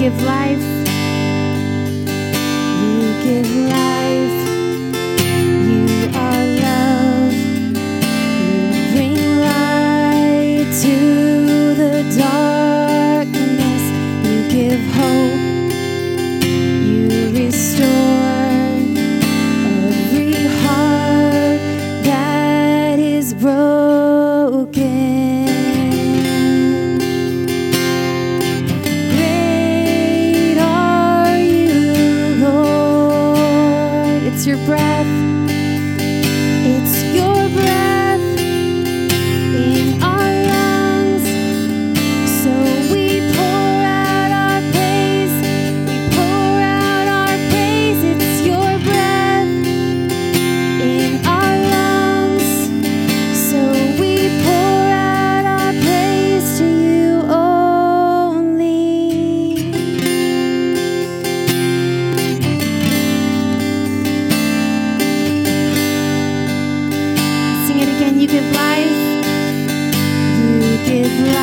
give life. You give life. You are love. You bring light to the darkness. You give hope. You restore every heart that is broken. Great are you, Lord. It's your breath. It's your breath in our lungs. So we pour out our praise. We pour out our praise. It's your breath in our lungs. So we pour out our praise to you only. Sing it again. You give life. You give life.